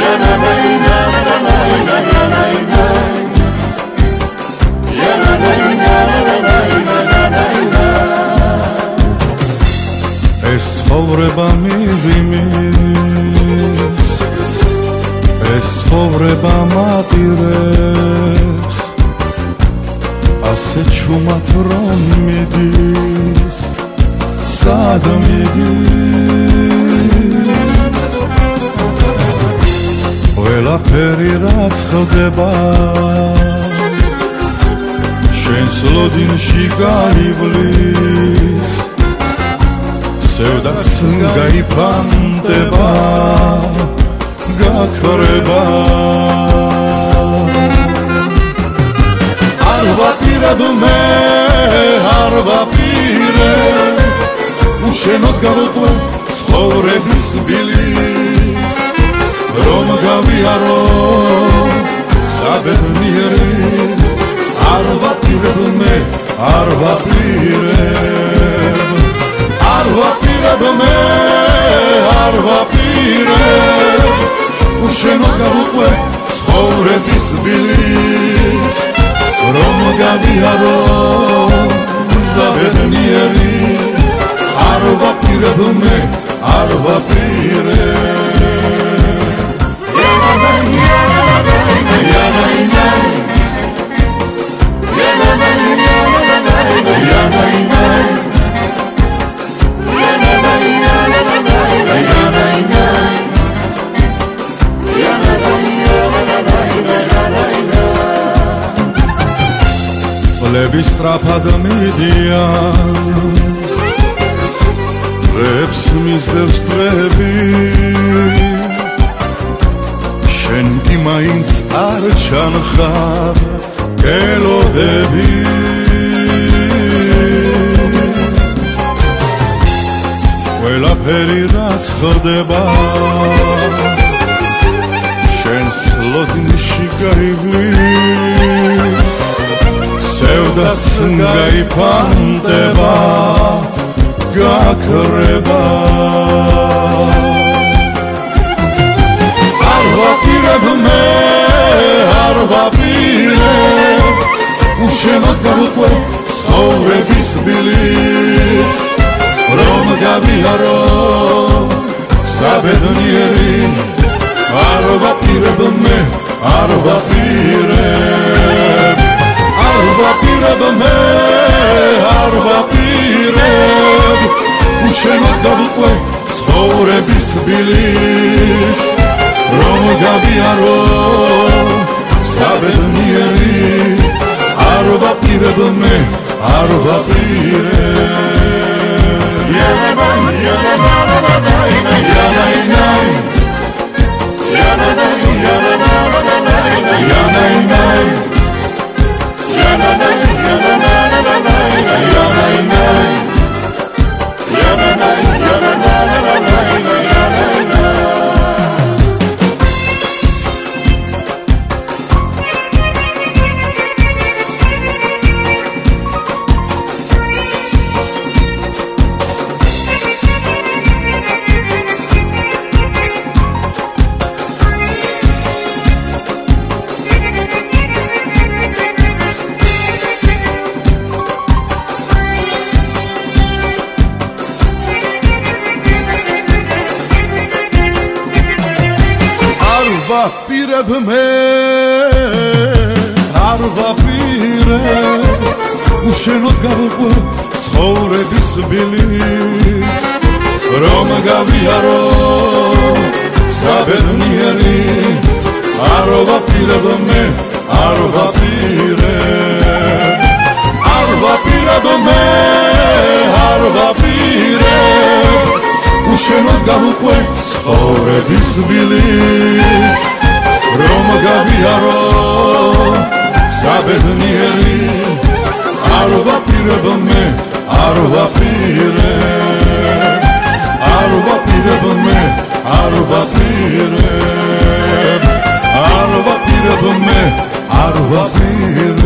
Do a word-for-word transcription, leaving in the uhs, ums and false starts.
ეს ცხოვრება მივიმის, ეს ცხოვრება მაპირებს, ასე ჩუმად რომ მიდის, სად მიდის? ყველაფერი რაც ხდება შენს ლოდინში გაივლის, სევდაც გაიფანტება, გაქრება. არ ვაპირებ მე, არ ვაპირებ, უშენოდ გავყვე ცხოვრების ბილის, რომ გავიარო საბედნიერი. არ ვაპირებ მე, არ ვაპირებ, არ ვაპირებ მე, არ ვაპირებ, უშენოდ გავყვე ცხოვრების ბილის, რომ გავიარო საბედნიერი. არ ვაპირებ მე, არ ვაპირებ. წლები სწრაფად მიდიან, დღეებს მისდევს დღეები, შენ კი მაინც არ ჩანხარ გელოდები. ყველაფერი რაც ხდება შენს ლოდინში გაივლის, სევდაც გაიფანტება, გაქრება. არ ვაპირებ მე, არ ვაპირებ, უშენოდ გავყვე ცხოვრების ბილის, რომ გავიარო საბედნიერი. არ ვაპირებ მე, არ ვაპირებ, არ ვაპირებ მე, არ ვაპირებ, უშენოდ გავყვე ცხოვრების ბილის, რომ გავიარო საბედნიერი. არ ვაპირებ მე, არ ვაპირებ. ვაპირებ მე, არ ვაპირებ, უშენოდ გავყვე ცხოვრების ბილის, რომ გავიარო საბედნიერი. არ ვაპირებ მე, არ ვაპირებ, არ ვაპირებ მე, არ ვაპირებ, უშენოდ გავყვე ცხოვრების ბილის, რომ გავიარო საბედნიერი. არ ვაპირებ მე, არ ვაპირებ, არ ვაპირებ მე, არ ვაპირებ, არ ვაპირებ მე, არ ვაპირებ.